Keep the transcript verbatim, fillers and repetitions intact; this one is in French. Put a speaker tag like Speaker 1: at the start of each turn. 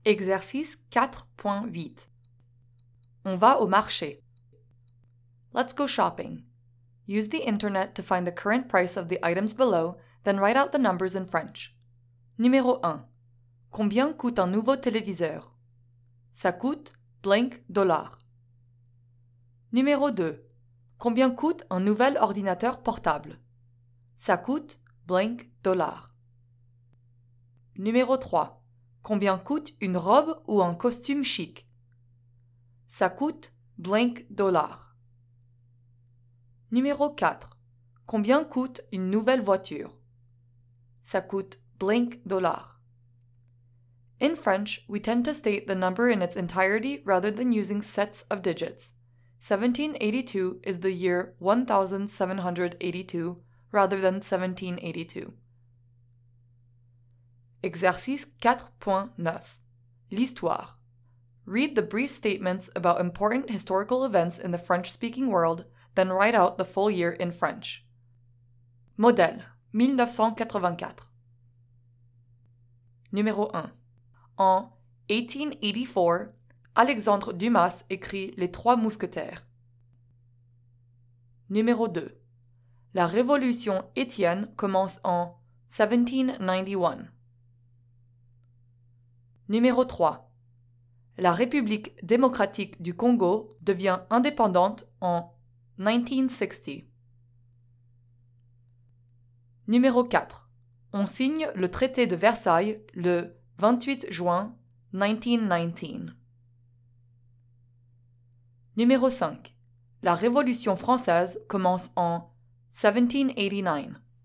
Speaker 1: Exercice quatre point huit. On va au marché. Let's go shopping. Use the internet to find the current price of the items below, then write out the numbers in French. Numéro un. Combien coûte un nouveau téléviseur? Ça coûte blank dollars. Numéro deux. Combien coûte un nouvel ordinateur portable? Ça coûte blank dollars. Numéro trois. Combien coûte une robe ou un costume chic? Ça coûte blank dollars. Numéro quatre. Combien coûte une nouvelle voiture? Ça coûte blank dollars. In French, we tend to state the number in its entirety rather than using sets of digits. seventeen eighty-two is the year one thousand seven hundred eighty-two rather than seventeen eighty-two. Exercice quatre point neuf. L'histoire. Read the brief statements about important historical events in the French-speaking world, then write out the full year in French. Modèle, mille neuf cent quatre-vingt-quatre. Numéro un. En eighteen eighty-four, Alexandre Dumas écrit Les Trois Mousquetaires. Numéro deux. La Révolution Étienne commence en seventeen ninety-one. Numéro trois. La République démocratique du Congo devient indépendante en nineteen sixty. Numéro quatre. On signe le traité de Versailles le vingt-huit juin nineteen nineteen. Numéro cinq. La Révolution française commence en seventeen eighty-nine.